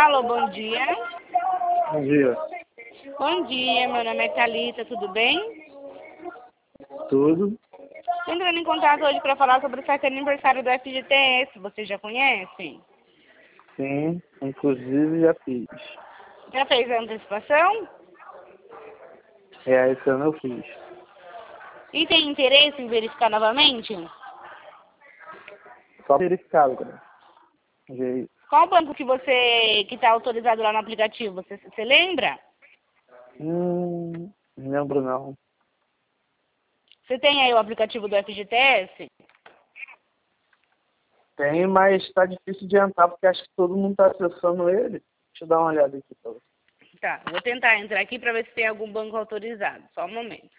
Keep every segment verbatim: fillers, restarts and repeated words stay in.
Alô, bom dia. Bom dia. Bom dia, meu nome é Thalita, tudo bem? Tudo? Estou entrando em contato hoje para falar sobre o sétimo aniversário do F G T S, você já conhece? Sim, inclusive já fiz. Já fez a antecipação? É, esse ano eu fiz. E tem interesse em verificar novamente? Só verificado, cara. Já- Qual banco que você que está autorizado lá no aplicativo? Você, você lembra? Hum, não lembro não. Você tem aí o aplicativo do F G T S? Tem, mas tá difícil de entrar porque acho que todo mundo tá acessando ele. Deixa eu dar uma olhada aqui pra você. Tá, vou tentar entrar aqui para ver se tem algum banco autorizado. Só um momento.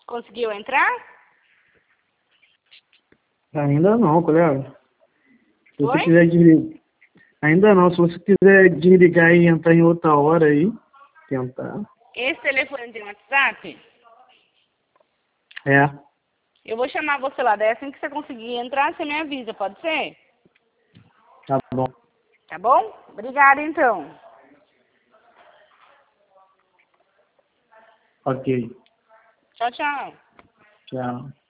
Conseguiu entrar? Ainda não, colega. Se você Oi? quiser desligar. Ainda não, se você quiser desligar e entrar em outra hora aí, tentar. Esse telefone tem WhatsApp? É, Eu vou chamar você lá. Daí assim que você conseguir entrar, você me avisa, pode ser? tá bom. Tá bom? Obrigada, então. Ok. Tchau, tchau. Tchau.